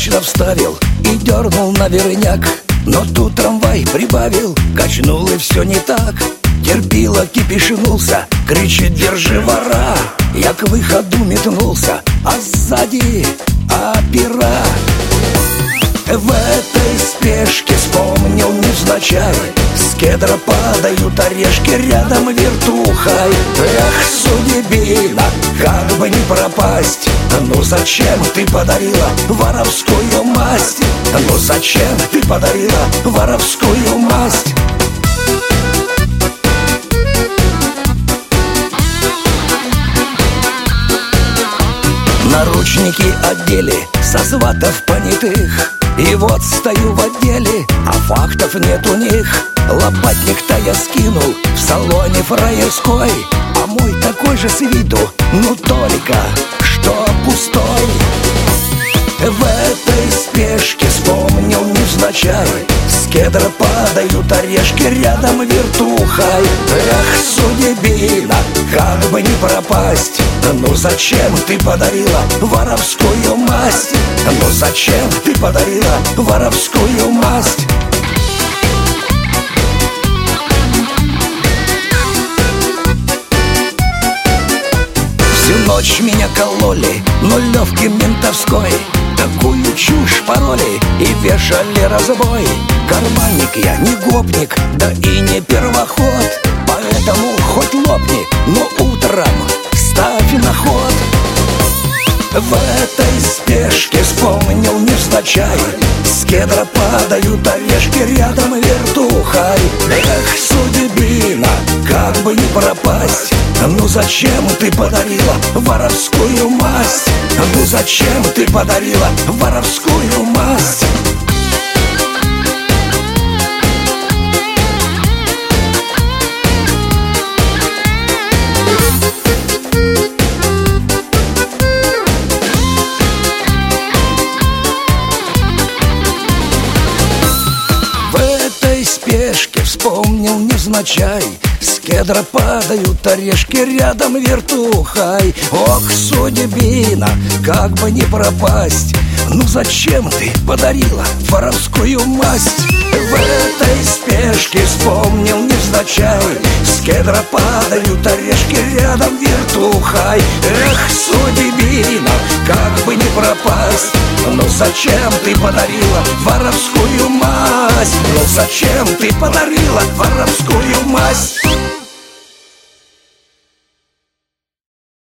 Удачно вставил и дернул на верняк, но тут трамвай прибавил, качнул и все не так. Терпило кипишнулся, кричит: держи, вора! Я к выходу метнулся, а сзади опера. В этой спешке вспомнил невзначай, с кедра падают орешки, рядом вертухай. Эх, судьбина, как бы не пропасть. Ну зачем ты подарила воровскую масть? Ну зачем ты подарила воровскую масть? Наручники одели со сватов понятых, и вот стою в отделе, а фактов нет у них. Лопатник-то я скинул в салоне фраерской, а мой такой же с виду, ну только что пустой. В этой спешке вспомнил невзначай, с кедра падают орешки, рядом вертухай. Эх, судьбина, как бы не пропасть. Ну зачем ты подарила воровскую масть? Ну зачем ты подарила воровскую масть? Всю ночь меня кололи нулевки ментовской, такую чушь пороли и вешали разбой. Карманник я не гопник, да и не первоход, поэтому хоть лопни, но утром ставь на ход. В этой спешке вспомнил невзначай, с кедра падают орешки, рядом вертухай. Эх, судьбина, как бы не пропасть. Ну зачем ты подарила воровскую масть? Ну зачем ты подарила воровскую масть? Спешке вспомнил невзначай, с кедра падают орешки, рядом вертухай. Ох, судьбина, как бы не пропасть. Ну зачем ты подарила воровскую масть? В этой спешке вспомнил невзначай, с кедра падают орешки, рядом вертухай. Эх, судьбина, как бы не пропасть. Ну зачем ты подарила воровскую масть? Ну зачем ты подарила воровскую масть?